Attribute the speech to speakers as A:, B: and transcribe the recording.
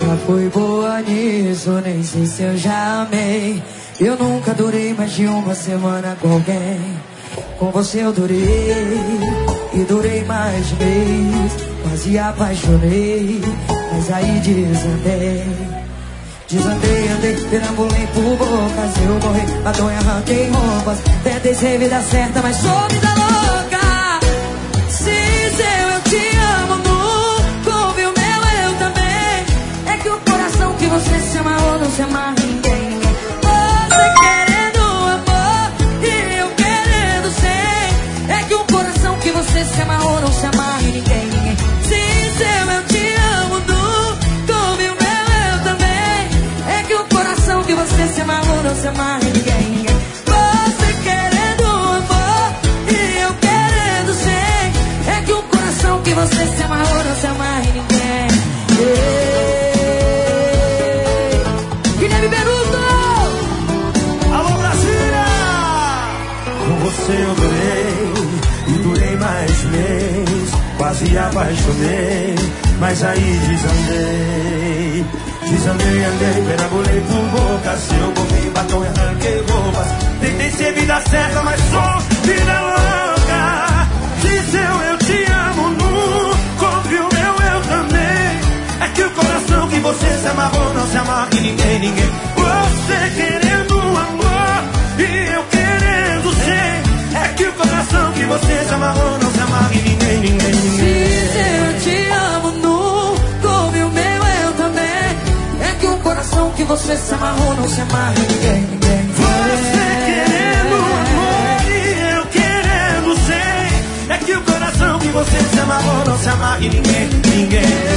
A: nunca fui boa nisso, nem sei se eu já amei. Eu nunca durei mais de uma semana com alguém. Com você eu durei, e durei mais de mês. Quase apaixonei, mas aí desandei, andei, perambulei por bocas. Eu morri, batom e arranquei roupas. Tentei ser vida certa, mas sou vida louca. Se seu eu te amo, nunca ouvi o meu eu também. É que o coração que você se amarrou não se amarra em ninguém. Você querendo amor e eu querendo ser. É que o coração que você se amarrou não se amarra em ninguém. Se seu eu te amo, nunca ouvi o meu eu também. É que o coração que você se amarrou não se amarra em ninguém. Você querendo amor e eu querendo ser. É que o coração que você se amarrou não se amarra em ninguém. Guilherme Beruto!
B: Alô, Brasília! Com você eu durei, e durei mais de mês. Quase apaixonei, mas aí desandei, andei, perambulei por bocas. Eu comi batom e arranquei roupas. Tentei ser vida certa, mas sou vida louca. Dizeu eu te amo, nunca ouviu meu eu também. É que o coração que você se amarrou não se amarra em ninguém. Você querendo amor e eu querendo ser. É que o coração que você se amarrou não se amarra em ninguém.
A: Se eu te amo, nunca ouvi o meu eu também. É que o coração que você se amarrou não se amarra em ninguém.
B: Você querendo amor e eu querendo ser. É que o coração que você se amarrou não se amarra em ninguém.